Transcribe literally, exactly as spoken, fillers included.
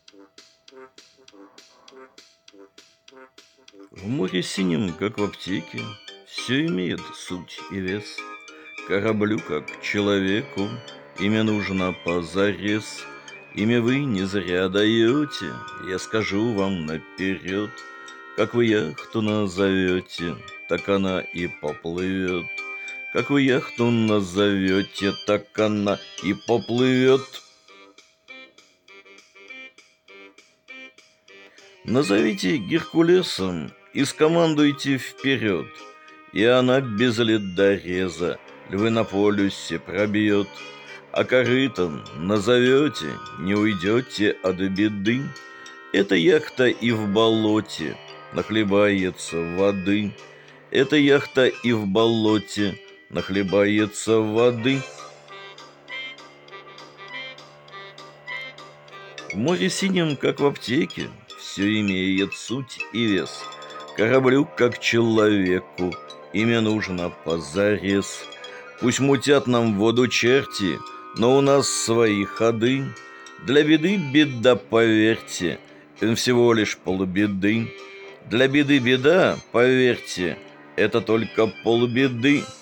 В море синем, как в аптеке, все имеет суть и вес. Кораблю, как человеку, имя нужно позарез. Имя вы не зря даете, я скажу вам наперед. Как вы яхту назовете, так она и поплывет. Как вы яхту назовете, так она и поплывет. Назовите Геркулесом и скомандуйте вперед, и она без ледореза львы на полюсе пробьет. А корытом назовете, не уйдете от беды. Эта яхта и в болоте нахлебается воды. Эта яхта и в болоте нахлебается воды. В море синем, как в аптеке, все имеет суть и вес. Кораблю, как человеку, имя нужно позарез. Пусть мутят нам воду черти, но у нас свои ходы. Для беды беда, поверьте, это всего лишь полбеды. Для беды беда, поверьте, это только полбеды.